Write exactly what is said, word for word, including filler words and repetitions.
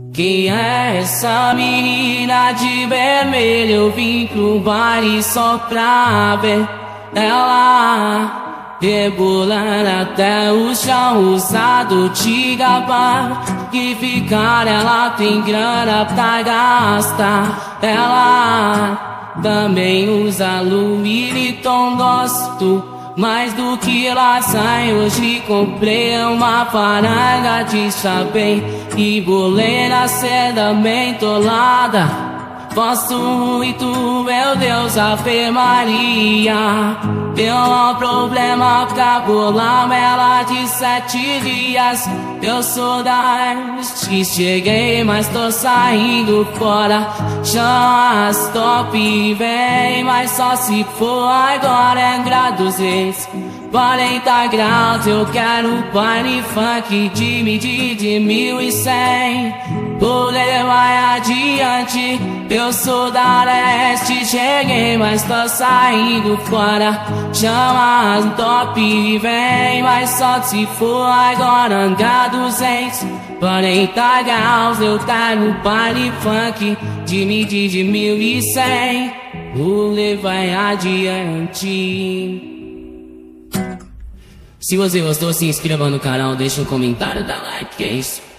Quem é essa menina de vermelho? Eu vim pro baile só pra ver ela rebolar até o chão, usado de gabar. Que ficar, ela tem grana pra gastar. Ela também usa Louis Vuitton, gosto mais do que lasanha. Hoje comprei uma faranga de chapéu e bolei na seda bem tolada. Gosto muito, meu Deus, Ave Maria. Deu um problema pra bolar ela de sete dias. Eu sou da que cheguei, mas tô saindo fora. Chama as top, vem, mas só se for agora. É grau duzentos e quarenta graus. Eu quero baile funk de medir de mil e cem. Vou levar adiante. Eu sou da leste, cheguei, mas tô saindo fora. Chama as top, vem, mas só se for agora. H duzentos e quarenta graus. Eu quero baile funk de medir de mil e cem. Vou levar adiante. Se você gostou, se inscreva no canal, deixa um comentário, dá like, que é isso.